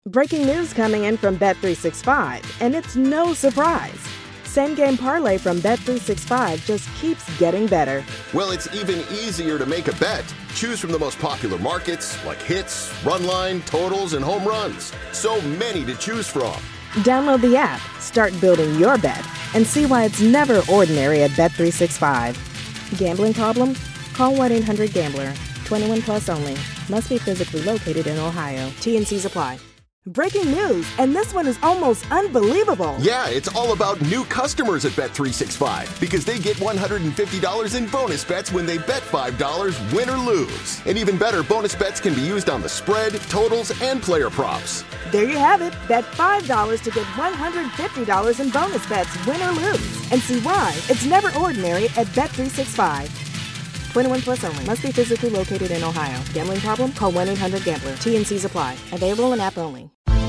Breaking news coming in from Bet365, and it's no surprise. Same Game Parlay from Bet365 just keeps getting better. Well, it's even easier to make a bet. Choose from the most popular markets, like hits, run line, totals, and home runs. So many to choose from. Download the app, start building your bet, and see why it's never ordinary at Bet365. Gambling problem? Call 1-800-GAMBLER. 21 plus only. Must be physically located in Ohio. T&Cs apply. Breaking news, and this one is almost unbelievable. Yeah, it's all about new customers at Bet365 because they get $150 in bonus bets when they bet $5, win or lose. And even better, bonus bets can be used on the spread, totals, and player props. There you have it. Bet $5 to get $150 in bonus bets, win or lose. And see why it's never ordinary at Bet365. 21 plus only. Must be physically located in Ohio. Gambling problem? Call 1-800-GAMBLER. T&Cs apply. Available in app only.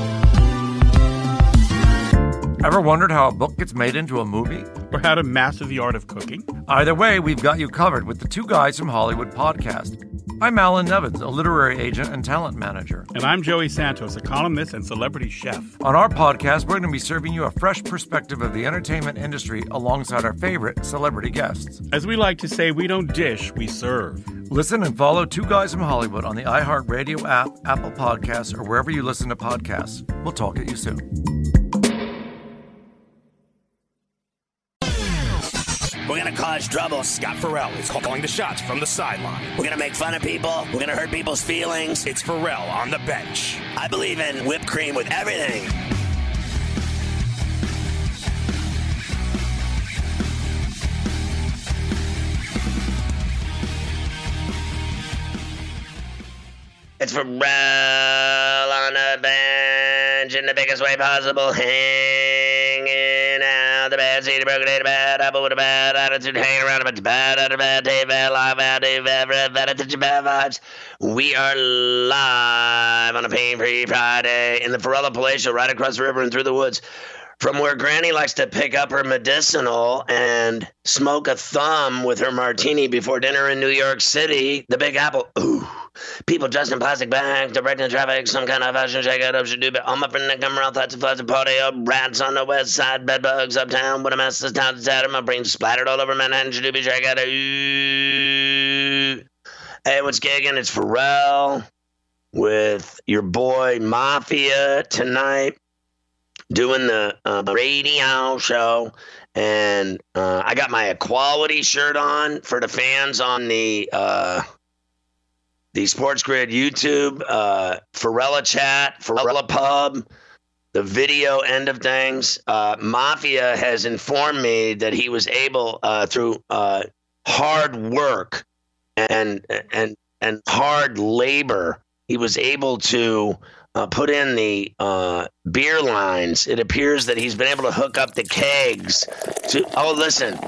Ever wondered how a book gets made into a movie? Or how to master the art of cooking? Either way, we've got you covered with the Two Guys from Hollywood podcast. I'm Alan Nevins, a literary agent and talent manager. And I'm Joey Santos, a columnist and celebrity chef. On our podcast, we're going to be serving you a fresh perspective of the entertainment industry alongside our favorite celebrity guests. As we like to say, we don't dish, we serve. Listen and follow Two Guys from Hollywood on the iHeartRadio app, Apple Podcasts, or wherever you listen to podcasts. We'll talk at you soon. We're going to cause trouble. Scott Farrell is calling the shots from the sideline. We're going to make fun of people. We're going to hurt people's feelings. It's Farrell on the bench. I believe in whipped cream with everything. It's Farrell on the bench in the biggest way possible, hanging out the bad seat, broken in a bad apple with a bad attitude, hanging around a bunch of bad out of bad day, bad live out day, bad attitude, bad vibes. We are live on a pain-free Friday in the Farrell Palatial, right across the river and through the woods, from where Granny likes to pick up her medicinal and smoke a thumb with her martini before dinner in New York City, the Big Apple. Ooh. People dressed in plastic bags, directing traffic, some kind of fashion shakeout up should do, but all my friends that come around, thoughts and floods and party up, rats on the west side, bedbugs uptown, what a mess this town's tattered, my brain splattered all over Manhattan, should do be shakeout. Ooh. Hey, what's gigging? It's Farrell with your boy Mafia tonight, doing the radio show, and I got my Equality shirt on for the fans on the Sports Grid YouTube, Farrella Chat, Farrella Pub, the video end of things. Mafia has informed me that he was able, through hard work and hard labor, he was able to put in the beer lines. It appears that he's been able to hook up the kegs to. Oh, listen.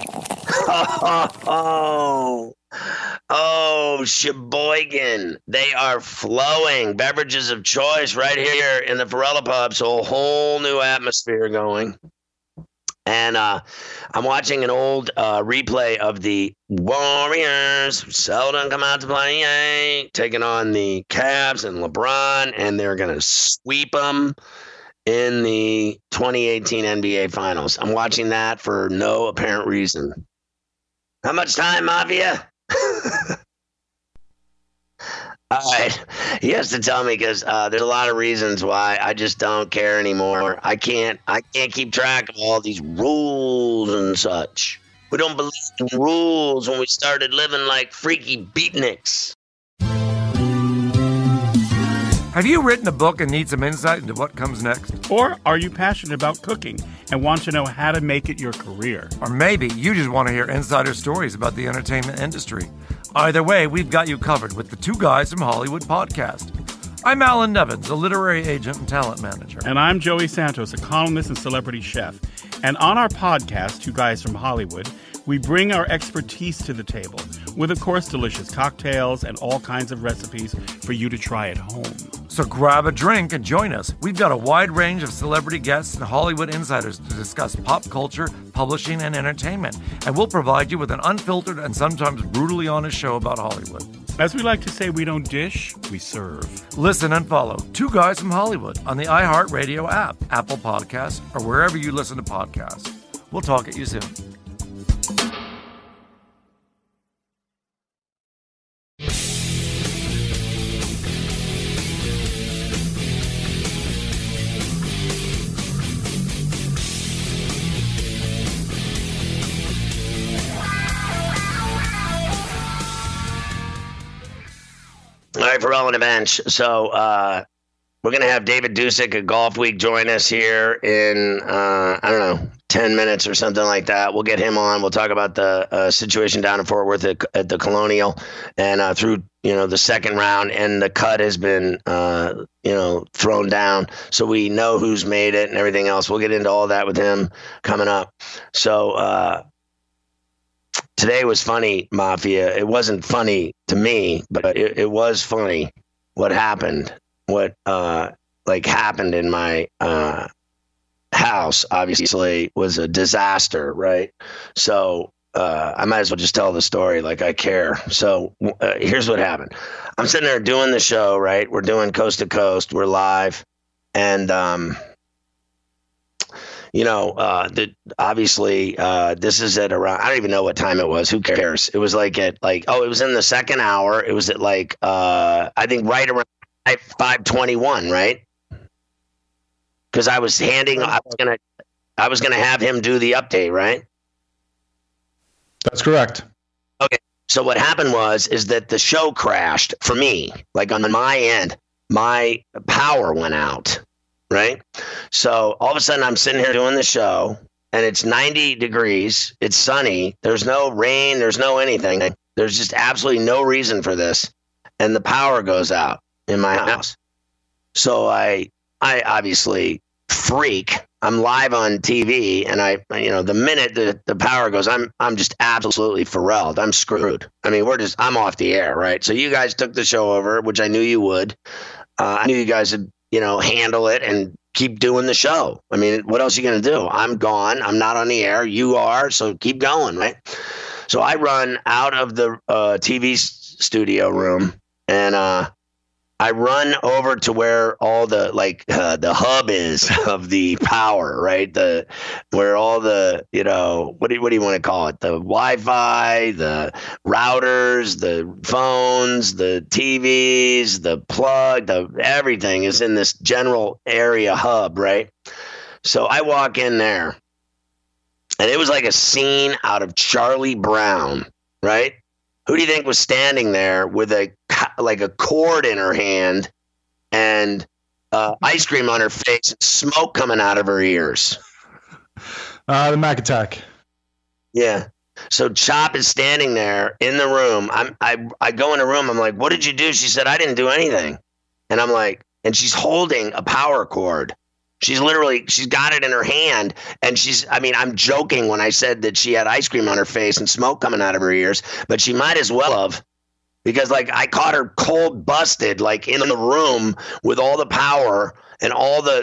Oh, Sheboygan. They are flowing. Beverages of choice right here in the Farrella Pub. So a whole new atmosphere going. And I'm watching an old replay of the Warriors, who seldom come out to play, taking on the Cavs and LeBron, and they're going to sweep them in the 2018 NBA Finals. I'm watching that for no apparent reason. How much time, Mafia? All right. He has to tell me because there's a lot of reasons why I just don't care anymore. I can't keep track of all these rules and such. We don't believe in rules when we started living like freaky beatniks. Have you written a book and need some insight into what comes next? Or are you passionate about cooking and want to know how to make it your career? Or maybe you just want to hear insider stories about the entertainment industry. Either way, we've got you covered with the Two Guys from Hollywood podcast. I'm Alan Nevins, a literary agent and talent manager. And I'm Joey Santos, a columnist and celebrity chef. And on our podcast, Two Guys from Hollywood, we bring our expertise to the table with, of course, delicious cocktails and all kinds of recipes for you to try at home. So grab a drink and join us. We've got a wide range of celebrity guests and Hollywood insiders to discuss pop culture, publishing, and entertainment. And we'll provide you with an unfiltered and sometimes brutally honest show about Hollywood. As we like to say, we don't dish, we serve. Listen and follow Two Guys from Hollywood on the iHeartRadio app, Apple Podcasts, or wherever you listen to podcasts. We'll talk at you soon. All right, Ferrall on the bench. So we're going to have David Dusek at Golf Week join us here in, 10 minutes or something like that. We'll get him on. We'll talk about the situation down in Fort Worth at the Colonial and through, the second round. And the cut has been, thrown down. So we know who's made it and everything else. We'll get into all that with him coming up. So today was funny, Mafia. It wasn't funny to me, but it was funny what happened. What happened in my house, obviously, was a disaster, right? So I might as well just tell the story like I care. So here's what happened. I'm sitting there doing the show, right? We're doing Coast to Coast. We're live. And obviously, this is at around, I don't even know what time it was. Who cares? It was it was in the second hour. It was at I think right around 5:21, right? Because I was gonna have him do the update, right? That's correct. Okay. So what happened is that the show crashed for me. Like on my end, my power went out. Right. So all of a sudden I'm sitting here doing the show and it's 90 degrees. It's sunny. There's no rain. There's no anything. There's just absolutely no reason for this. And the power goes out in my house. So I obviously freak. I'm live on TV and the minute the power goes, I'm just absolutely Ferralled. I'm screwed. I mean, I'm off the air. Right. So you guys took the show over, which I knew you would. I knew you guys would, handle it and keep doing the show. I mean, what else are you going to do? I'm gone. I'm not on the air. You are. So keep going, right? So I run out of the TV studio room and I run over to where all the the hub is of the power, right? Where all the, what do you want to call it? The Wi-Fi, the routers, the phones, the TVs, the plug, everything is in this general area hub, right? So I walk in there and it was like a scene out of Charlie Brown, right? Who do you think was standing there with a cord in her hand and ice cream on her face and smoke coming out of her ears? The Mac Attack. Yeah. So Chop is standing there in the room. I go in the room. I'm like, what did you do? She said, I didn't do anything. And I'm like, and she's holding a power cord. She's got it in her hand. And I'm joking when I said that she had ice cream on her face and smoke coming out of her ears, but she might as well have, because I caught her cold busted, in the room with all the power and all the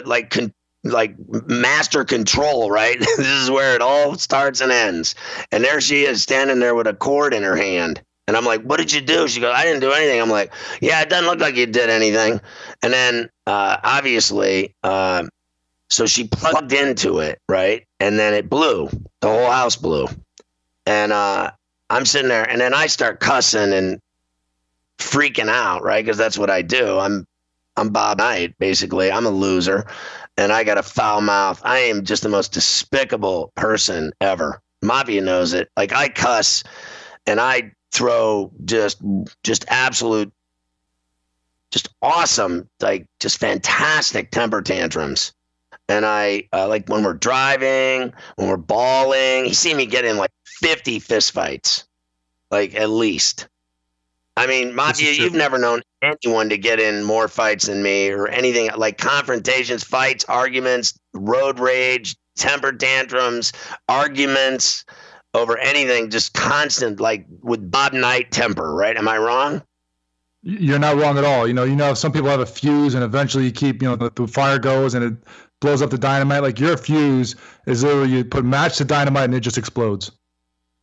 master control, right? This is where it all starts and ends. And there she is standing there with a cord in her hand. And I'm like, what did you do? She goes, I didn't do anything. I'm like, yeah, it doesn't look like you did anything. And then obviously, so she plugged into it, right? And then it blew. The whole house blew. And I'm sitting there, and then I start cussing and freaking out, right? Because that's what I do. I'm Bob Knight, basically. I'm a loser, and I got a foul mouth. I am just the most despicable person ever. Mafia knows it. I cuss, and I throw just absolute, just awesome, just fantastic temper tantrums. And I, when we're driving, when we're bawling, you see me get in 50 fistfights, at least. I mean, Mafia, you've never known anyone to get in more fights than me or anything, confrontations, fights, arguments, road rage, temper tantrums, arguments over anything, just constant, with Bob Knight temper, right? Am I wrong? You're not wrong at all. Some people have a fuse and eventually you keep, the fire goes and it blows up the dynamite. Your fuse is literally you put a match to dynamite and it just explodes.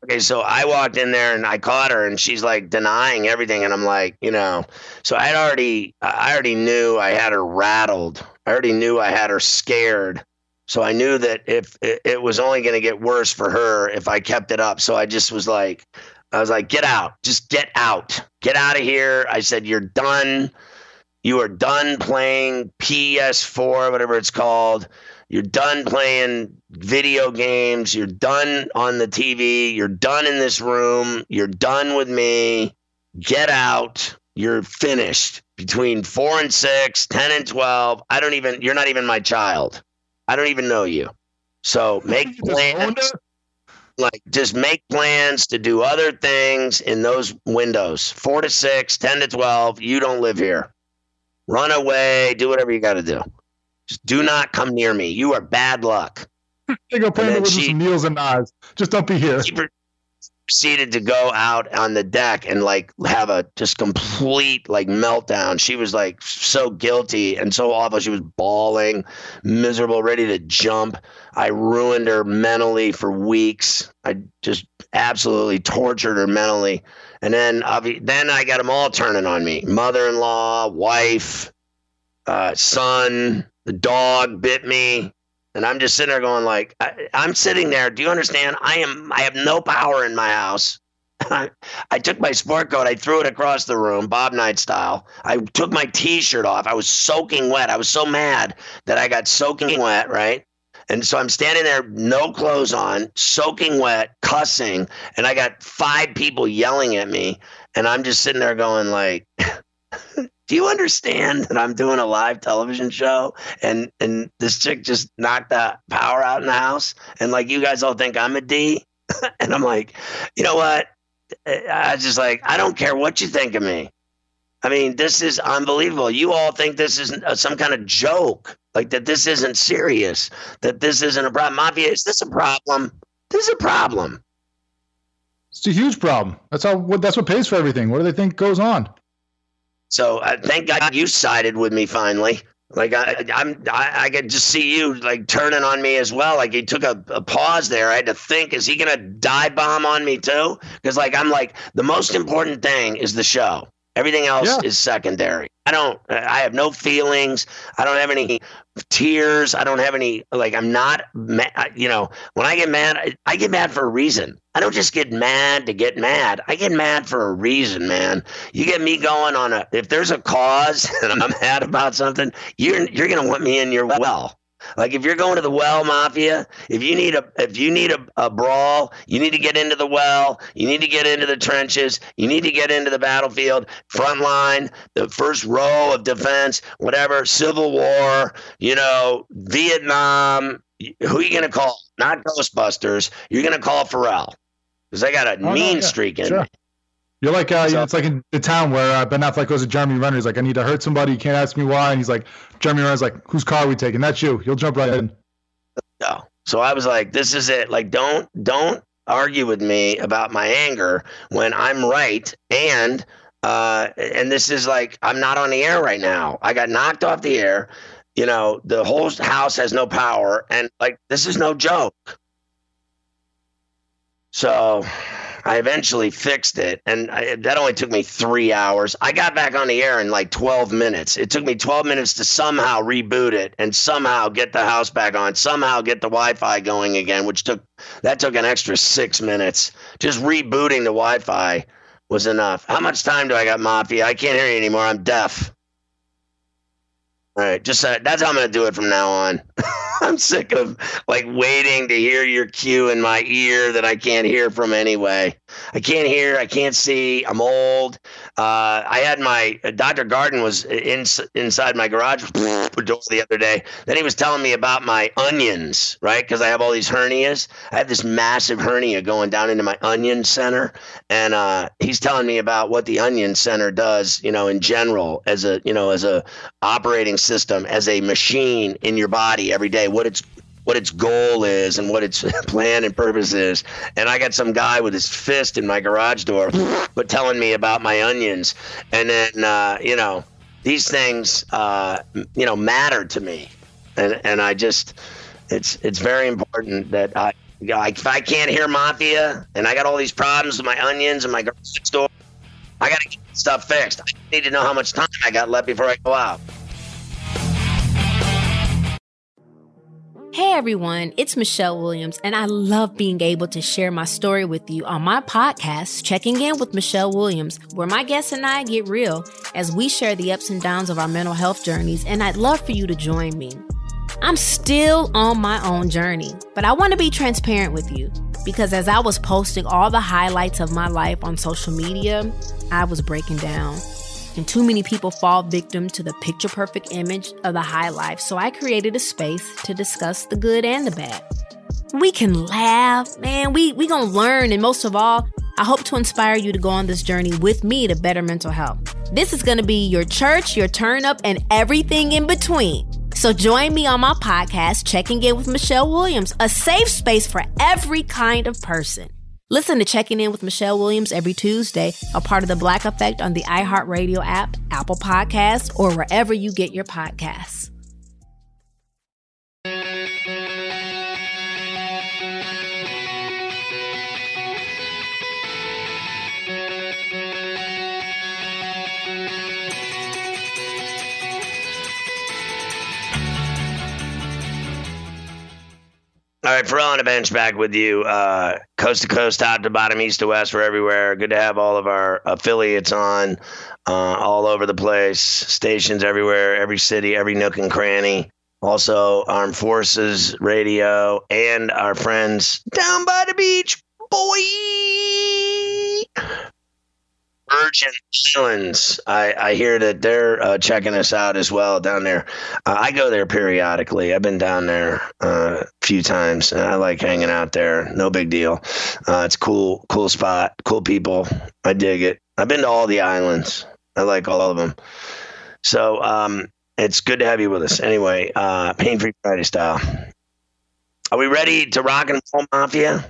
Okay, so I walked in there and I caught her and she's like denying everything. And I'm like, so I already knew I had her rattled. I already knew I had her scared. So I knew that if it was only going to get worse for her if I kept it up. So I was like, get out, just get out of here. I said, you're done. You are done playing PS4, whatever it's called. You're done playing video games. You're done on the TV. You're done in this room. You're done with me. Get out. You're finished. Between 4 and 6, 10 and 12. You're not even my child. I don't even know you. So make plans. Just make plans to do other things in those windows. 4 to 6, 10 to 12. You don't live here. Run away. Do whatever you got to do. Just do not come near me. You are bad luck. They go playing with some meals and knives. Just don't be here. She proceeded to go out on the deck and have a just complete meltdown. She was so guilty and so awful. She was bawling, miserable, ready to jump. I ruined her mentally for weeks. I just absolutely tortured her mentally. And then I got them all turning on me. Mother-in-law, wife, son. The dog bit me, and I'm just sitting there going I'm sitting there. Do you understand? I have no power in my house. I took my sport coat. I threw it across the room, Bob Knight style. I took my T-shirt off. I was soaking wet. I was so mad that I got soaking wet, right? And so I'm standing there, no clothes on, soaking wet, cussing, and I got 5 people yelling at me, and I'm just sitting there going do you understand that I'm doing a live television show and this chick just knocked the power out in the house and you guys all think I'm a D? And I'm like, you know what? I just I don't care what you think of me. I mean, this is unbelievable. You all think this is some kind of joke, that this isn't serious, that this isn't a problem. Mafia, is this a problem? This is a problem. It's a huge problem. That's what pays for everything. What do they think goes on? So thank God you sided with me finally. I could just see you turning on me as well. You took a pause there. I had to think, is he going to dive bomb on me too? Because I'm the most important thing is the show. Everything else is secondary. I have no feelings. I don't have any tears. I don't have any, I'm not mad. When I get mad for a reason. I don't just get mad to get mad. I get mad for a reason, man. You get me going if there's a cause and I'm mad about something, you're going to want me in your well. If you're going to the well, Mafia, if you need a brawl, you need to get into the well, you need to get into the trenches, you need to get into the battlefield, front line, the first row of defense, whatever, Civil War, Vietnam. Who are you going to call? Not Ghostbusters. You're going to call Pharrell because I got a mean streak in me. You're it's like in The Town where Ben Affleck goes to Jeremy Renner. He's like, I need to hurt somebody. You can't ask me why. And he's like, Jeremy Renner's like, whose car are we taking? That's you. He'll jump right in. No. So I was like, this is it. Don't argue with me about my anger when I'm right. And this is I'm not on the air right now. I got knocked off the air. The whole house has no power. And this is no joke. So I eventually fixed it, and that only took me 3 hours. I got back on the air in 12 minutes. It took me 12 minutes to somehow reboot it and somehow get the house back on, somehow get the Wi-Fi going again, took an extra 6 minutes. Just rebooting the Wi-Fi was enough. How much time do I got, Mafia? I can't hear you anymore. I'm deaf. All right, just that's how I'm going to do it from now on. I'm sick of waiting to hear your cue in my ear that I can't hear from anyway. I can't hear. I can't see. I'm old. I had my Dr. Garden was inside my garage door the other day. Then he was telling me about my onions, right? Because I have all these hernias. I have this massive hernia going down into my onion center, and he's telling me about what the onion center does, in general, as a operating system, as a machine in your body every day. What its goal is and what its plan and purpose is. And I got some guy with his fist in my garage door, but telling me about my onions. And then, these things, matter to me. And I just, it's very important that I Like, if I can't hear Mafia and I got all these problems with my onions and my garage door, I got to get stuff fixed. I need to know how much time I got left before I go out. Hey everyone, it's Michelle Williams, and I love being able to share my story with you on my podcast, Checking In with Michelle Williams, where my guests and I get real as we share the ups and downs of our mental health journeys, and I'd love for you to join me. I'm still on my own journey, but I want to be transparent with you because as I was posting all the highlights of my life on social media, I was breaking down. And too many people fall victim to the picture-perfect image of the high life, so I created a space to discuss the good and the bad. We can laugh, man, we gonna learn, and most of all, I hope to inspire you to go on this journey with me to better mental health. This is gonna be your church, your turn-up, and everything in between. So join me on my podcast, Checking In with Michelle Williams, a safe space for every kind of person. Listen to Checking In with Michelle Williams every Tuesday, a part of the Black Effect on the iHeartRadio app, Apple Podcasts, or wherever you get your podcasts. All right, Ferrall on the bench back with you. Coast to coast, top to bottom, east to west, we're everywhere. Good to have all of our affiliates on all over the place. Stations everywhere, every city, every nook and cranny. Also, Armed Forces Radio and our friends down by the beach, boy. Virgin Islands. I hear that they're checking us out as well down there. I go there periodically. I've been down there a few times, and I like hanging out there. No big deal. It's cool spot, cool people. I dig it. I've been to all the islands. I like all of them. So it's good to have you with us. Anyway, Pain Free Friday style. Are we ready to rock and roll, Mafia?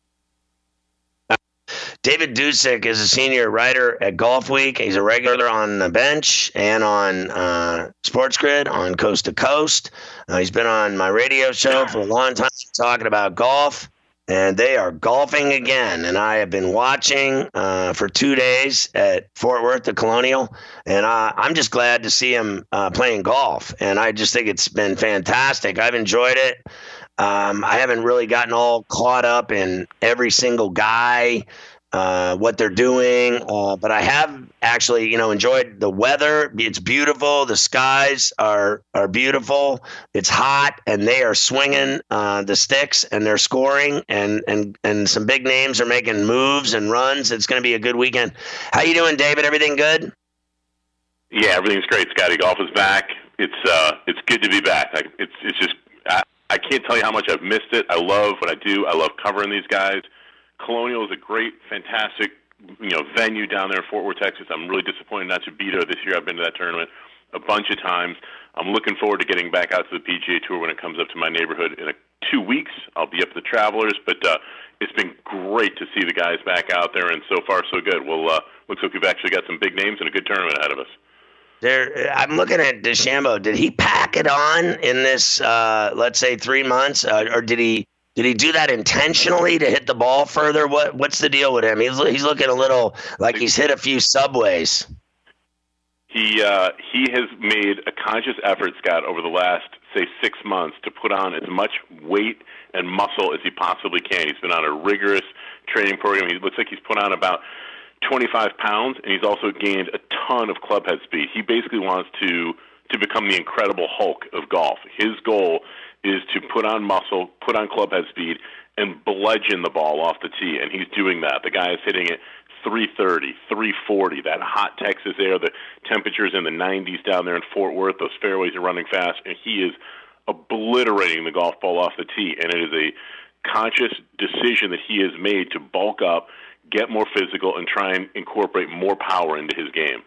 David Dusek is a senior writer at Golf Week. He's a regular on the bench and on Sports Grid on Coast to Coast. He's been on my radio show for a long time talking about golf, and they are golfing again. And I have been watching for 2 days at Fort Worth, the Colonial, and I'm just glad to see him playing golf. And I just think it's been fantastic. I've enjoyed it. I haven't really gotten all caught up in every single guy, what they're doing, but I have actually, enjoyed the weather. It's beautiful. The skies are beautiful. It's hot, and they are swinging the sticks, and they're scoring, and some big names are making moves and runs. It's going to be a good weekend. How you doing, David? Everything good? Yeah, everything's great, Scotty. Golf is back. It's good to be back. It's just. I can't tell you how much I've missed it. I love what I do. I love covering these guys. Colonial is a great, fantastic, venue down there in Fort Worth, Texas. I'm really disappointed not to be there this year. I've been to that tournament a bunch of times. I'm looking forward to getting back out to the PGA Tour when it comes up to my neighborhood in 2 weeks. I'll be up at the Travelers, but it's been great to see the guys back out there, and so far so good. Well, looks like we've actually got some big names and a good tournament ahead of us. I'm looking at DeChambeau. Did he pack it on in this, let's say, 3 months, or did he do that intentionally to hit the ball further? What's the deal with him? He's looking a little like he's hit a few subways. He has made a conscious effort, Scott, over the last, say, 6 months to put on as much weight and muscle as he possibly can. He's been on a rigorous training program. He looks like he's put on about 25 pounds, and he's also gained a ton of clubhead speed. He basically wants to become the Incredible Hulk of golf. His goal is to put on muscle, put on clubhead speed, and bludgeon the ball off the tee, and he's doing that. The guy is hitting it 330, 340, that hot Texas air, the temperatures in the 90s down there in Fort Worth, those fairways are running fast, and he is obliterating the golf ball off the tee, and it is a conscious decision that he has made to bulk up, get more physical, and try and incorporate more power into his game.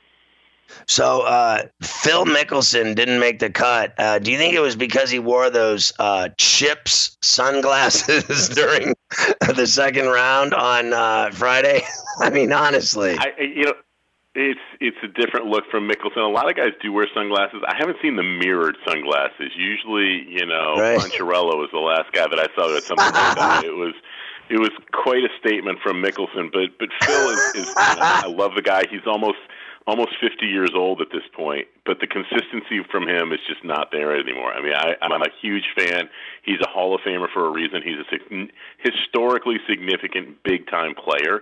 So Phil Mickelson didn't make the cut. Do you think it was because he wore those Chips sunglasses during the second round on Friday? I mean, honestly. It's a different look from Mickelson. A lot of guys do wear sunglasses. I haven't seen the mirrored sunglasses. Usually, Right. Poncherello was the last guy that I saw that had something like that. It was quite a statement from Mickelson. But Phil is I love the guy. He's almost 50 years old at this point, but the consistency from him is just not there anymore. I mean, I'm a huge fan. He's a Hall of Famer for a reason. He's a historically significant big-time player.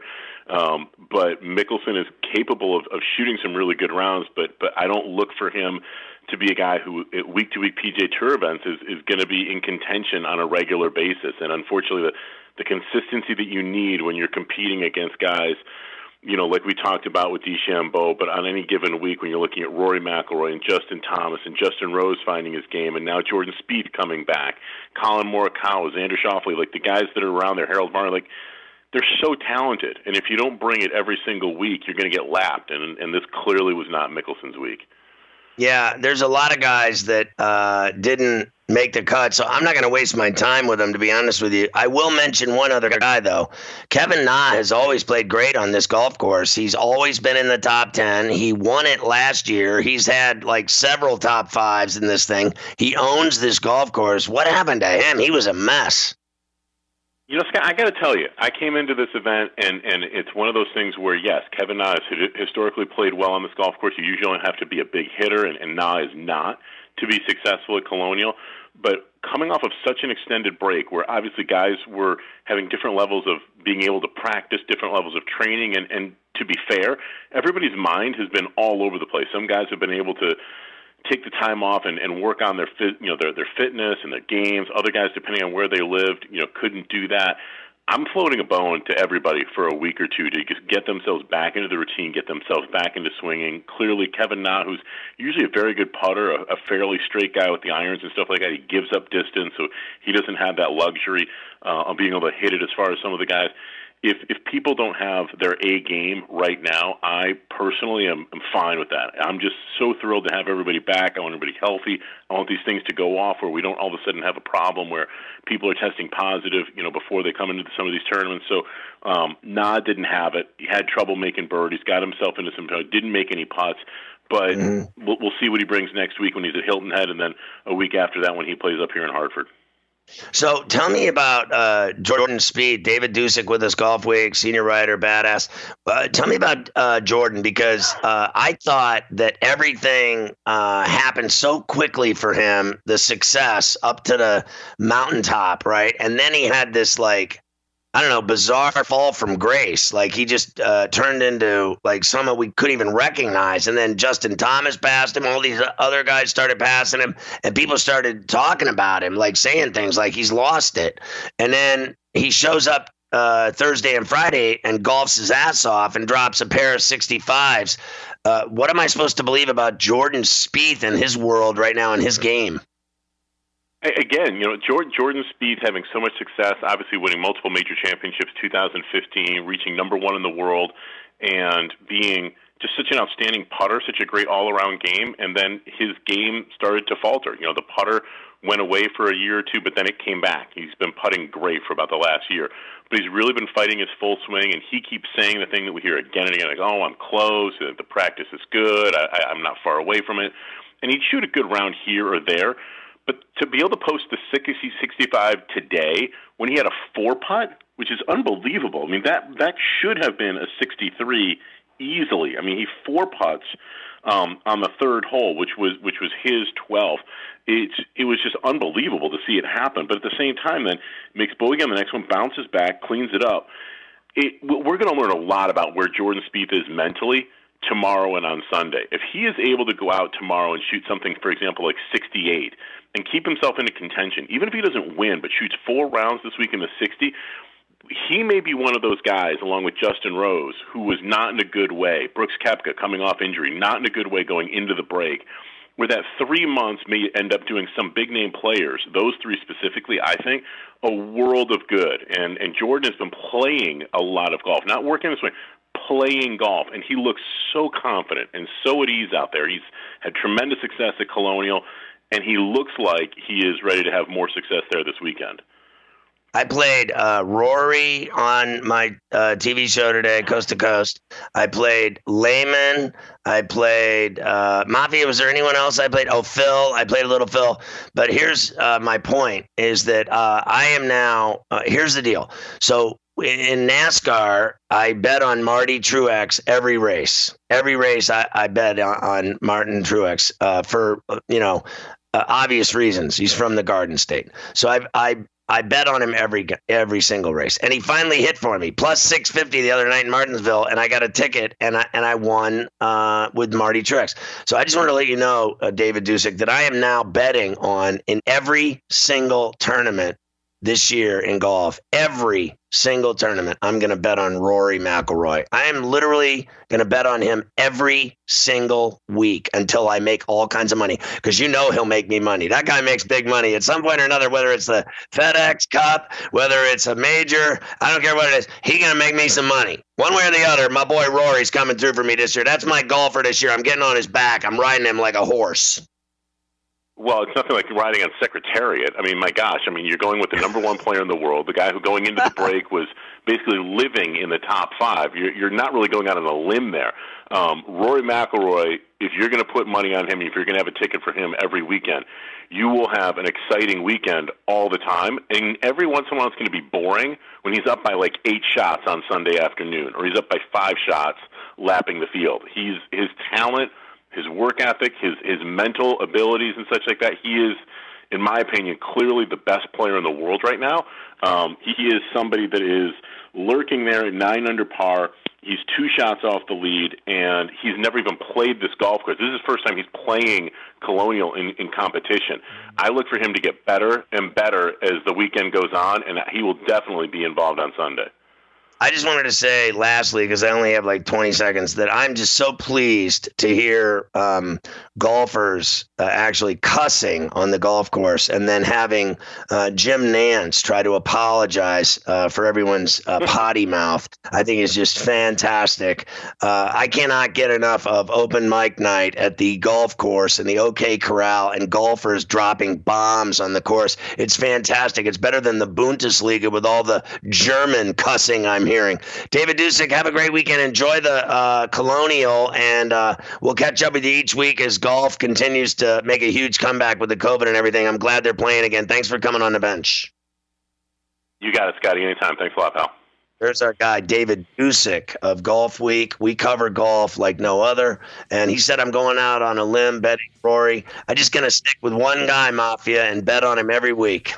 But Mickelson is capable of shooting some really good rounds, but I don't look for him to be a guy who, at week-to-week PGA Tour events, is going to be in contention on a regular basis. And unfortunately, the consistency that you need when you're competing against guys, like we talked about with DeChambeau, but on any given week when you're looking at Rory McIlroy and Justin Thomas and Justin Rose finding his game, and now Jordan Spieth coming back, Colin Morikawa, Xander Schauffele, like the guys that are around there, Harold Varner, like they're so talented. And if you don't bring it every single week, you're going to get lapped. And this clearly was not Mickelson's week. Yeah, there's a lot of guys that didn't make the cut, so I'm not going to waste my time with them, to be honest with you. I will mention one other guy, though. Kevin Na has always played great on this golf course. He's always been in the top 10. He won it last year. He's had several top fives in this thing. He owns this golf course. What happened to him? He was a mess. Scott, I got to tell you, I came into this event, and it's one of those things where, yes, Kevin Na has historically played well on this golf course. You usually don't have to be a big hitter, and Na is not to be successful at Colonial. But coming off of such an extended break where obviously guys were having different levels of being able to practice, different levels of training, and to be fair, everybody's mind has been all over the place. Some guys have been able to take the time off and work on their fitness and their games. Other guys, depending on where they lived, couldn't do that. I'm floating a bone to everybody for a week or two to just get themselves back into the routine, get themselves back into swinging. Clearly, Kevin Na, who's usually a very good putter, a fairly straight guy with the irons and stuff like that, he gives up distance, so he doesn't have that luxury of being able to hit it as far as some of the guys. If people don't have their A game right now, I personally am fine with that. I'm just so thrilled to have everybody back. I want everybody healthy. I want these things to go off where we don't all of a sudden have a problem where people are testing positive, before they come into some of these tournaments. So Na didn't have it. He had trouble making birdies, got himself into some trouble, didn't make any putts. But we'll see what he brings next week when he's at Hilton Head, and then a week after that when he plays up here in Hartford. So tell me about Jordan Spieth. David Dusick with us, Golf Week, senior writer, badass. Tell me about Jordan, because I thought that everything happened so quickly for him, the success up to the mountaintop, right? And then he had this bizarre fall from grace. He just turned into someone we couldn't even recognize. And then Justin Thomas passed him. All these other guys started passing him, and people started talking about him, saying things like he's lost it. And then he shows up Thursday and Friday and golfs his ass off and drops a pair of 65s. What am I supposed to believe about Jordan Spieth and his world right now in his game? Again, Jordan Spieth having so much success, obviously winning multiple major championships, 2015, reaching number one in the world, and being just such an outstanding putter, such a great all-around game, and then his game started to falter. The putter went away for a year or two, but then it came back. He's been putting great for about the last year, but he's really been fighting his full swing, and he keeps saying the thing that we hear again and again, I'm close, the practice is good, I'm not far away from it, and he'd shoot a good round here or there. But to be able to post the 60-65 today when he had a 4-putt, which is unbelievable. I mean, that should have been a 63 easily. I mean, he 4-putts on the third hole, which was his 12th. It was just unbelievable to see it happen. But at the same time, then makes bogey on the next one, bounces back, cleans it up. We're going to learn a lot about where Jordan Spieth is mentally tomorrow and on Sunday. If he is able to go out tomorrow and shoot something, for example, like 68, and keep himself into contention, even if he doesn't win, but shoots 4 rounds this week in the 60, he may be one of those guys, along with Justin Rose, who was not in a good way, Brooks Koepka coming off injury, not in a good way going into the break, where that 3 months may end up doing some big-name players, those 3 specifically, I think, a world of good. And Jordan has been playing a lot of golf, not working this way, playing golf, and he looks so confident and so at ease out there. He's had tremendous success at Colonial, and he looks like he is ready to have more success there this weekend. I played Rory on my TV show today, Coast to Coast. I played Lehman. I played Mafia. Was there anyone else I played? Oh, Phil. I played a little Phil. But here's my point is that I am now here's the deal. So in NASCAR, I bet on Marty Truex every race. Every race I bet on Martin Truex for, obvious reasons. He's from the Garden State. So I bet on him every single race, and he finally hit for me plus 650 the other night in Martinsville, and I got a ticket, and I won with Marty Truex. So I just wanted to let you know, David Dusek, that I am now betting on in every single tournament this year in golf, every single tournament, I'm going to bet on Rory McIlroy. I am literally going to bet on him every single week until I make all kinds of money, because he'll make me money. That guy makes big money at some point or another, whether it's the FedEx Cup, whether it's a major, I don't care what it is. He's going to make me some money. One way or the other, my boy Rory's coming through for me this year. That's my golfer this year. I'm getting on his back. I'm riding him like a horse. Well, it's nothing like riding on Secretariat. I mean, my gosh. I mean, you're going with the number one player in the world, the guy who going into the break was basically living in the top five. You're not really going out on a limb there. Rory McIlroy, if you're going to put money on him, if you're going to have a ticket for him every weekend, you will have an exciting weekend all the time. And every once in a while it's going to be boring when he's up by like 8 shots on Sunday afternoon, or he's up by 5 shots lapping the field. His talent, his work ethic, his mental abilities and such like that, he is, in my opinion, clearly the best player in the world right now. He is somebody that is lurking there at 9 under par. He's 2 shots off the lead, and he's never even played this golf course. This is the first time he's playing Colonial in competition. I look for him to get better and better as the weekend goes on, and he will definitely be involved on Sunday. I just wanted to say, lastly, because I only have like 20 seconds, that I'm just so pleased to hear golfers actually cussing on the golf course, and then having Jim Nantz try to apologize for everyone's potty mouth. I think is just fantastic. I cannot get enough of open mic night at the golf course and the OK Corral, and golfers dropping bombs on the course. It's fantastic. It's better than the Bundesliga with all the German cussing I'm hearing. David Dusek, have a great weekend. Enjoy the Colonial, and we'll catch up with you each week as golf continues to make a huge comeback with the COVID and everything. I'm glad they're playing again. Thanks for coming on the bench. You got it, Scotty. Anytime. Thanks a lot, pal. There's our guy, David Dusek of Golf Week. We cover golf like no other. And he said, I'm going out on a limb betting Rory. I'm just going to stick with one guy, Mafia, and bet on him every week.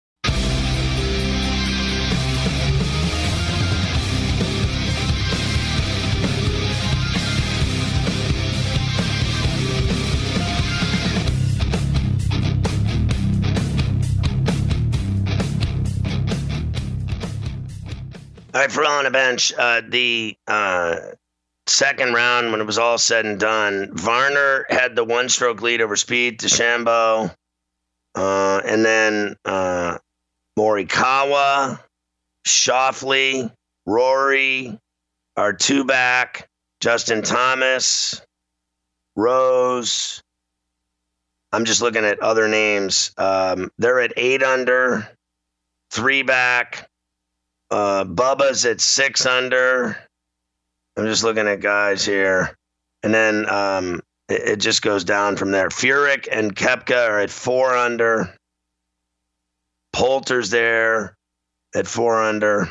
All right, for on the bench, the second round, when it was all said and done, Varner had the 1-stroke lead over Spieth, DeChambeau, and then Morikawa, Schauffele, Rory, our 2 back, Justin Thomas, Rose. I'm just looking at other names. They're at 8 under, 3 back. Bubba's at 6 under. I'm just looking at guys here. And then it just goes down from there. Furyk and Koepka are at 4 under. Poulter's there at 4 under.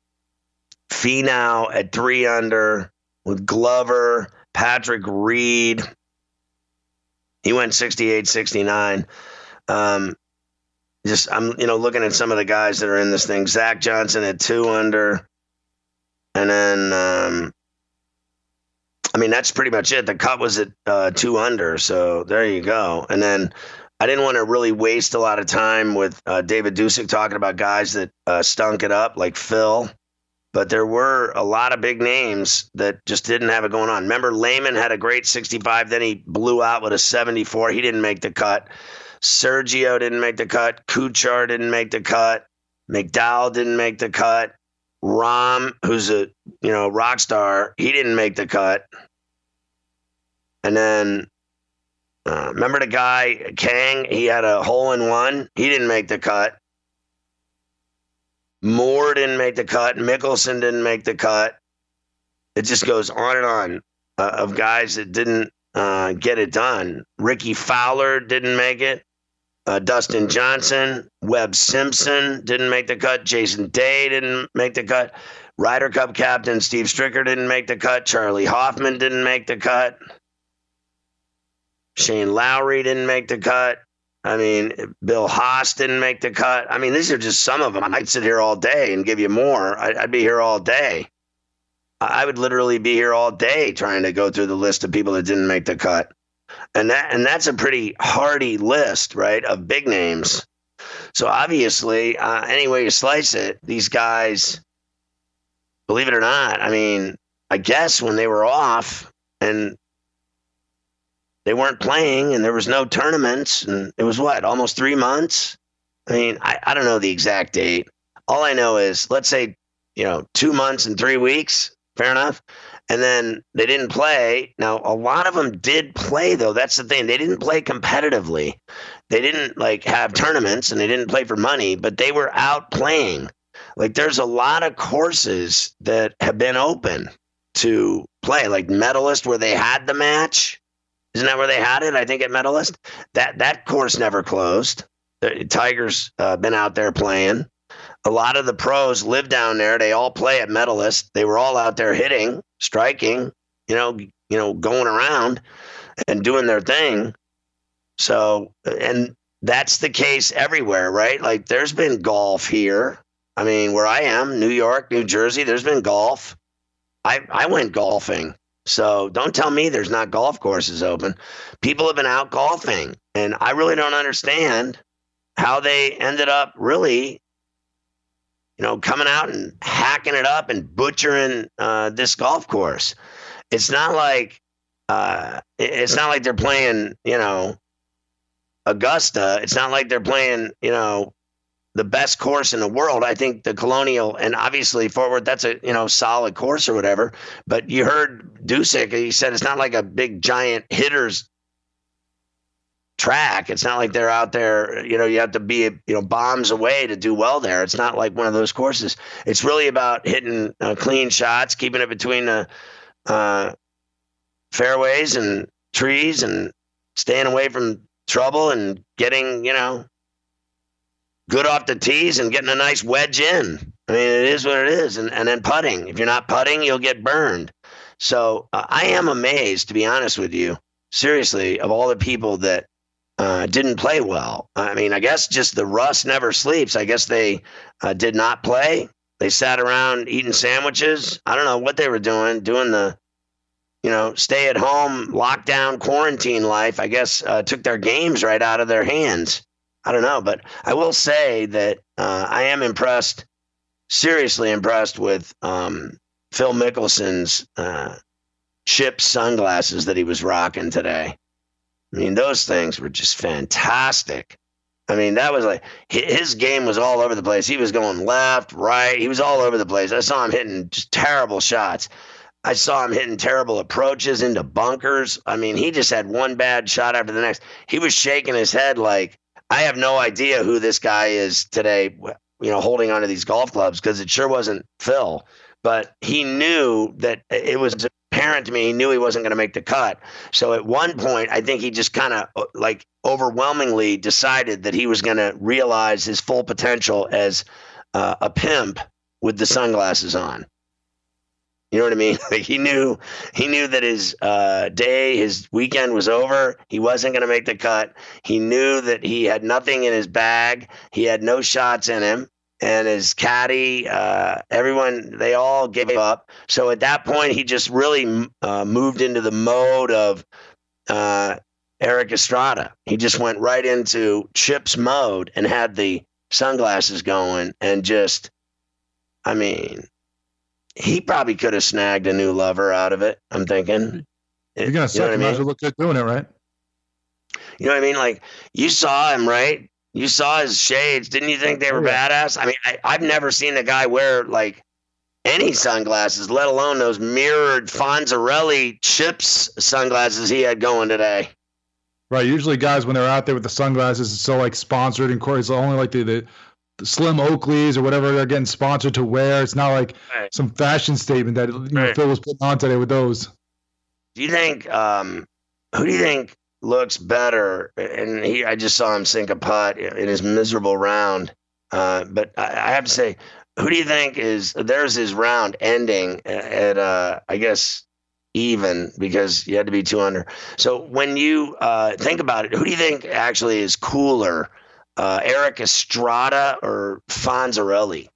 Finau at 3 under with Glover, Patrick Reed. He went 68-69. I'm looking at some of the guys that are in this thing. Zach Johnson at 2 under. And then, that's pretty much it. The cut was at 2 under. So there you go. And then I didn't want to really waste a lot of time with David Dusek talking about guys that stunk it up like Phil. But there were a lot of big names that just didn't have it going on. Remember, Lehman had a great 65. Then he blew out with a 74. He didn't make the cut. Sergio didn't make the cut. Kuchar didn't make the cut. McDowell didn't make the cut. Rahm, who's a rock star, he didn't make the cut. And then remember the guy Kang? He had a hole in one. He didn't make the cut. Moore didn't make the cut. Mickelson didn't make the cut. It just goes on and on of guys that didn't get it done. Ricky Fowler didn't make it. Dustin Johnson, Webb Simpson didn't make the cut. Jason Day didn't make the cut. Ryder Cup captain Steve Stricker didn't make the cut. Charlie Hoffman didn't make the cut. Shane Lowry didn't make the cut. I mean, Bill Haas didn't make the cut. I mean, these are just some of them. I might sit here all day and give you more. I'd be here all day. I would literally be here all day trying to go through the list of people that didn't make the cut. And that's a pretty hardy list, right, of big names. So obviously, any way you slice it, these guys, believe it or not, I mean, I guess when they were off and they weren't playing and there was no tournaments, and it was almost 3 months? I mean, I don't know the exact date. All I know is, let's say, 2 months and 3 weeks, fair enough. And then they didn't play. Now, a lot of them did play, though. That's the thing. They didn't play competitively. They didn't have tournaments, and they didn't play for money, but they were out playing. There's a lot of courses that have been open to play, like Medalist, where they had the match. Isn't that where they had it? I think at Medalist. That course never closed. The Tiger's been out there playing. A lot of the pros live down there. They all play at Medalist. They were all out there hitting, striking, going around and doing their thing. So, and that's the case everywhere, right? There's been golf here. I mean, where I am, New York, New Jersey, there's been golf. I went golfing. So don't tell me there's not golf courses open. People have been out golfing, and I really don't understand how they ended up really coming out and hacking it up and butchering this golf course. It's not like they're playing, Augusta. It's not like they're playing, the best course in the world. I think the Colonial, and obviously Fort Worth, that's a solid course or whatever. But you heard Dusick, he said it's not like a big giant hitters track. It's not like they're out there, you have to be, bombs away to do well there. It's not like one of those courses. It's really about hitting clean shots, keeping it between the fairways and trees and staying away from trouble and getting, good off the tees and getting a nice wedge in. I mean, it is what it is. And then putting. If you're not putting, you'll get burned. So I am amazed, to be honest with you, seriously, of all the people that didn't play well. I mean, I guess just the rust never sleeps. I guess they did not play. They sat around eating sandwiches. I don't know what they were doing the, stay at home, lockdown, quarantine life. I guess took their games right out of their hands. I don't know, but I will say that I am impressed, seriously impressed with Phil Mickelson's chip sunglasses that he was rocking today. I mean, those things were just fantastic. I mean, that was his game was all over the place. He was going left, right. He was all over the place. I saw him hitting just terrible shots. I saw him hitting terrible approaches into bunkers. I mean, he just had one bad shot after the next. He was shaking his head like, I have no idea who this guy is today, holding onto these golf clubs, because it sure wasn't Phil. But he knew that it was apparent to me. He knew he wasn't going to make the cut. So at one point, I think he just kind of overwhelmingly decided that he was going to realize his full potential as a pimp with the sunglasses on. You know what I mean? He knew that his weekend was over. He wasn't going to make the cut. He knew that he had nothing in his bag. He had no shots in him. And his caddy, everyone, they all gave up. So at that point, he just really moved into the mode of Eric Estrada. He just went right into Chip's mode and had the sunglasses going and just, I mean, he probably could have snagged a new lover out of it, I'm thinking. You're going to suck him as you look good doing it, right? You know what I mean? Like, you saw him, right? You saw his shades. Didn't you think they were badass? I mean, I've never seen a guy wear, any sunglasses, let alone those mirrored Fonzarelli Chips sunglasses he had going today. Right. Usually guys, when they're out there with the sunglasses, it's so, sponsored and it's only, the Slim Oakleys or whatever they're getting sponsored to wear. It's not like some fashion statement that Phil was putting on today with those. Do you think? Who do you think looks better? And I just saw him sink a putt in his miserable round. But I have to say, who do you think there's his round ending at I guess even, because you had to be 2 under. So when you think about it, who do you think actually is cooler? Eric Estrada or Fonzarelli?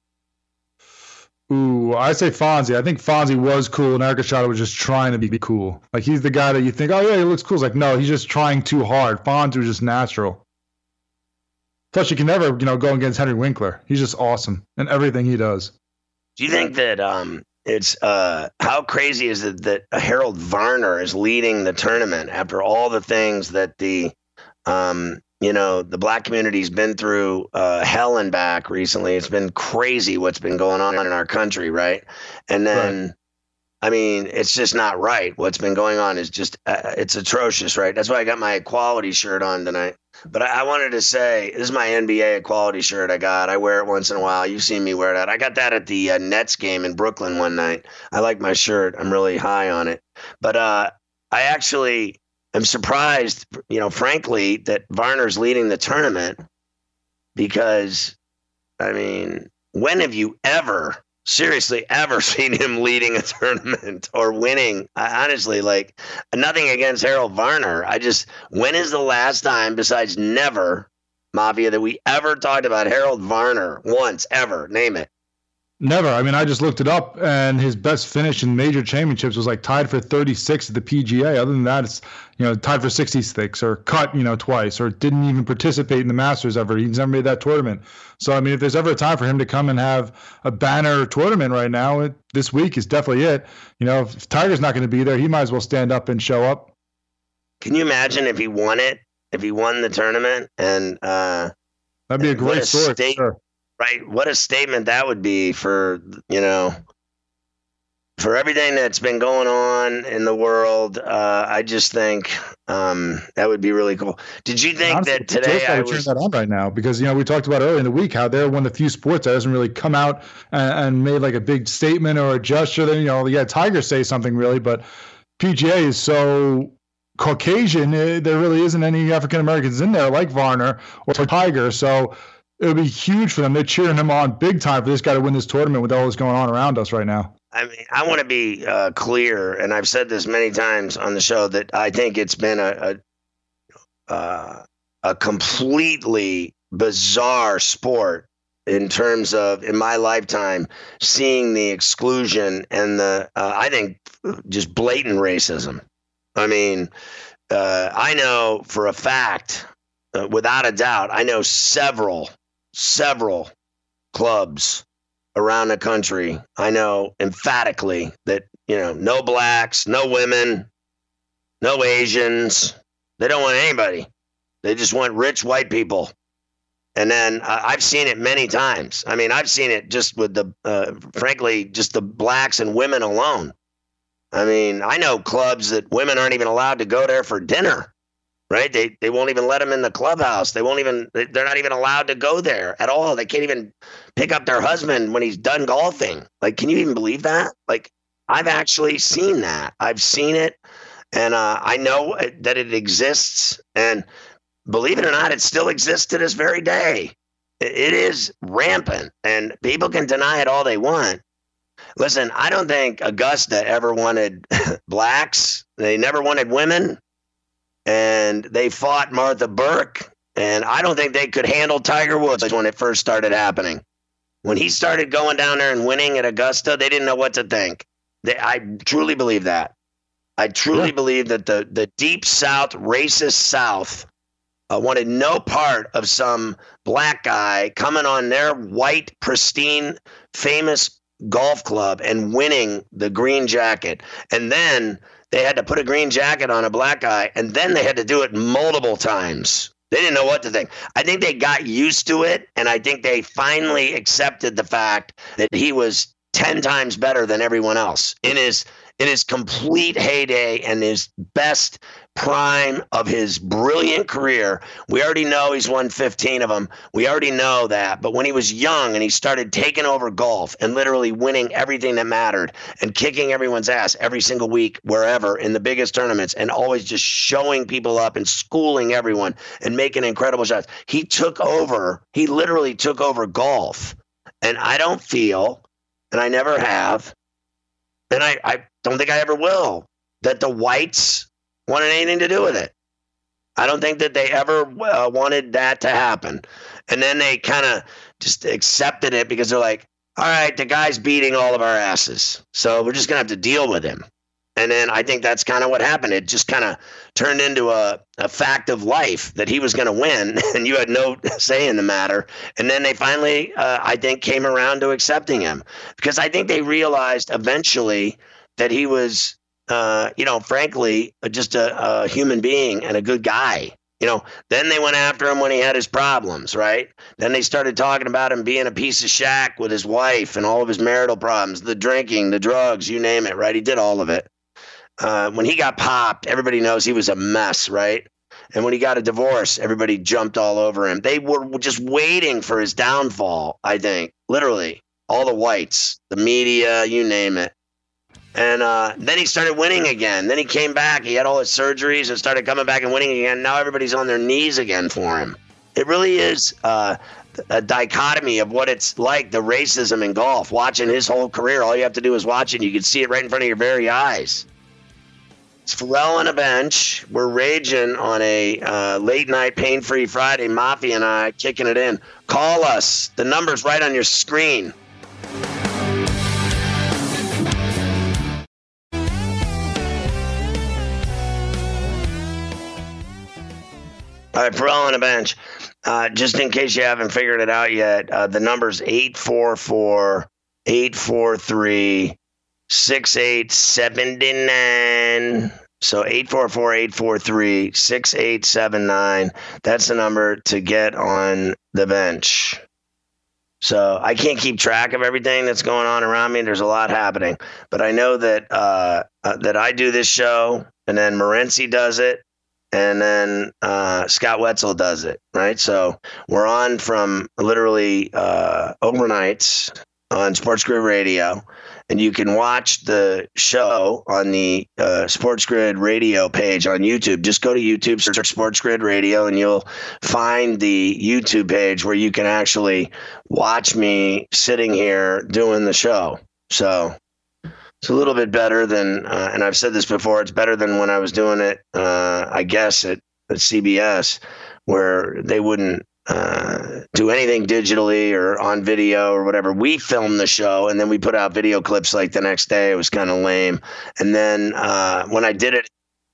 Ooh, I say Fonzie. I think Fonzie was cool, and Eric Estrada was just trying to be cool. Like, he's the guy that you think, oh, yeah, he looks cool. It's like, no, he's just trying too hard. Fonzie was just natural. Plus, you can never, go against Henry Winkler. He's just awesome in everything he does. Do you think that it's how crazy is it that Harold Varner is leading the tournament after all the things that the black community's been through hell and back recently? It's been crazy what's been going on in our country, right? And then, right. I mean, it's just not right. What's been going on is just, it's atrocious, right? That's why I got my equality shirt on tonight. But I wanted to say, this is my NBA equality shirt I got. I wear it once in a while. You've seen me wear that. I got that at the Nets game in Brooklyn one night. I like my shirt. I'm really high on it. But I actually am surprised, frankly, that Varner's leading the tournament because, I mean, when have you ever seen him leading a tournament or winning? Honestly, like, nothing against Harold Varner. When is the last time, besides never, Mafia, that we ever talked about Harold Varner once, ever? Name it. Never. I mean, I just looked it up, and his best finish in major championships was like tied for 36 at the PGA. Other than that, it's, tied for 66 or cut, twice, or didn't even participate in the Masters ever. He's never made that tournament. So, I mean, if there's ever a time for him to come and have a banner tournament right now, this week is definitely it. If Tiger's not going to be there, he might as well stand up and show up. Can you imagine if he won it? If he won the tournament? And that'd be a great story. Sure. Right. What a statement that would be for everything that's been going on in the world. I just think that would be really cool. Did you think honestly, that today I was turn that on right now? Because, we talked about earlier in the week how they're one of the few sports that doesn't really come out and made like a big statement or a gesture. Then, Tiger say something really, but PGA is so Caucasian. There really isn't any African Americans in there like Varner or Tiger. So it would be huge for them. They're cheering him on big time for this guy to win this tournament with all that's going on around us right now. I mean, I want to be clear, and I've said this many times on the show, that I think it's been a completely bizarre sport in terms of, in my lifetime, seeing the exclusion and the, I think, just blatant racism. I mean, I know for a fact, without a doubt, I know several clubs around the country. I know emphatically that, no blacks, no women, no Asians. They don't want anybody. They just want rich white people. And then I've seen it many times. I mean, I've seen it just with frankly, just the blacks and women alone. I mean, I know clubs that women aren't even allowed to go there for dinner. Right? They won't even let them in the clubhouse. They're not even allowed to go there at all. They can't even pick up their husband when he's done golfing. Like, can you even believe that? Like, I've actually seen that. I've seen it, and I know that it exists. And believe it or not, it still exists to this very day. It is rampant, and people can deny it all they want. Listen, I don't think Augusta ever wanted blacks. They never wanted women. And they fought Martha Burke, and I don't think they could handle Tiger Woods when it first started happening. When he started going down there and winning at Augusta, they didn't know what to think. I truly believe that. I truly believe that the deep South, racist South, wanted no part of some black guy coming on their white, pristine, famous golf club and winning the green jacket. And then they had to put a green jacket on a black guy, and then they had to do it multiple times. They didn't know what to think. I think they got used to it, and I think they finally accepted the fact that he was 10 times better than everyone else in his complete heyday and his best prime of his brilliant career. We already know he's won 15 of them. We already know that. But when he was young and he started taking over golf and literally winning everything that mattered and kicking everyone's ass every single week, wherever, in the biggest tournaments, and always just showing people up and schooling everyone and making incredible shots, he literally took over golf. And I don't feel, and I never have, and I don't think I ever will, that the whites wanted anything to do with it. I don't think that they ever wanted that to happen. And then they kind of just accepted it because they're like, all right, the guy's beating all of our asses, so we're just going to have to deal with him. And then I think that's kind of what happened. It just kind of turned into a fact of life that he was going to win, and you had no say in the matter. And then they finally, I think, came around to accepting him because I think they realized eventually that he was, frankly, just a human being and a good guy. Then they went after him when he had his problems, right? Then they started talking about him being a piece of shack with his wife and all of his marital problems, the drinking, the drugs, you name it, right? He did all of it. When he got popped, everybody knows he was a mess, right? And when he got a divorce, everybody jumped all over him. They were just waiting for his downfall, I think, literally. All the whites, the media, you name it. And then he started winning again. Then he came back. He had all his surgeries and started coming back and winning again. Now everybody's on their knees again for him. It really is a dichotomy of what it's like, the racism in golf. Watching his whole career, all you have to do is watch it. You can see it right in front of your very eyes. It's Pharrell on a bench. We're raging on a late-night pain-free Friday. Mafia and I kicking it in. Call us. The number's right on your screen. All right, Pharrell on a bench. Just in case you haven't figured it out yet, the number's 844-843-6879. So 844-843-6879. That's the number to get on the bench. So I can't keep track of everything that's going on around me. There's a lot happening. But I know that that I do this show, and then Morency does it, and then Scott Wetzel does it, right? So we're on from literally overnights on Sports Grid Radio, and you can watch the show on the Sports Grid Radio page on YouTube. Just go to YouTube, search Sports Grid Radio, and you'll find the YouTube page where you can actually watch me sitting here doing the show. So it's a little bit better than, and I've said this before, it's better than when I was doing it, I guess, at CBS, where they wouldn't do anything digitally or on video or whatever. We filmed the show, and then we put out video clips like the next day. It was kind of lame. And then when I did it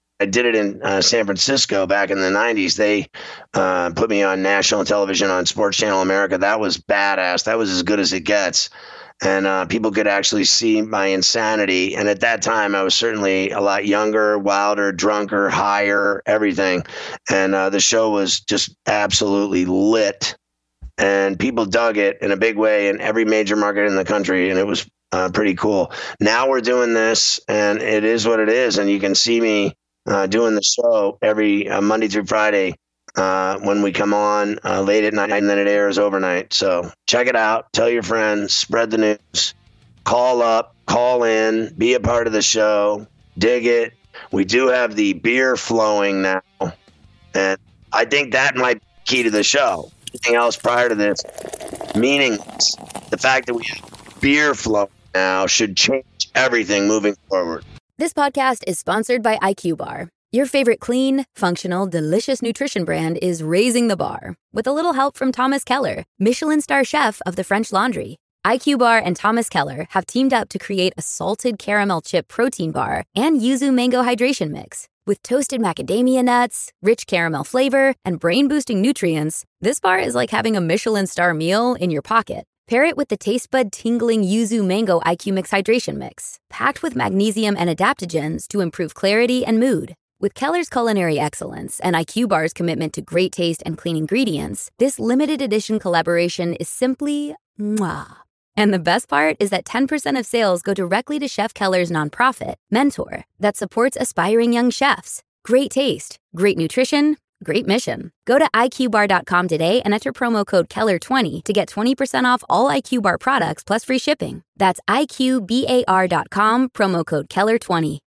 in San Francisco back in the 90s. They put me on national television on Sports Channel America. That was badass. That was as good as it gets. And people could actually see my insanity. And at that time, I was certainly a lot younger, wilder, drunker, higher, everything. And the show was just absolutely lit. And people dug it in a big way in every major market in the country. And it was pretty cool. Now we're doing this, and it is what it is. And you can see me doing the show every Monday through Friday when we come on late at night, and then it airs overnight. So check it out. Tell your friends. Spread the news. Call up. Call in. Be a part of the show. Dig it. We do have the beer flowing now, and I think that might be key to the show. Anything else prior to this, meaningless. The fact that we have beer flowing now should change everything moving forward. This podcast is sponsored by IQ Bar. Your favorite clean, functional, delicious nutrition brand is raising the bar with a little help from Thomas Keller, Michelin star chef of the French Laundry. IQ Bar and Thomas Keller have teamed up to create a salted caramel chip protein bar and yuzu mango hydration mix. With toasted macadamia nuts, rich caramel flavor, and brain-boosting nutrients, this bar is like having a Michelin star meal in your pocket. Pair it with the taste bud tingling yuzu mango IQ Mix hydration mix, packed with magnesium and adaptogens to improve clarity and mood. With Keller's culinary excellence and IQ Bar's commitment to great taste and clean ingredients, this limited edition collaboration is simply mwah. And the best part is that 10% of sales go directly to Chef Keller's nonprofit, Mentor, that supports aspiring young chefs. Great taste, great nutrition, great mission. Go to IQBar.com today and enter promo code Keller20 to get 20% off all IQ Bar products plus free shipping. That's IQBAR.com, promo code Keller20.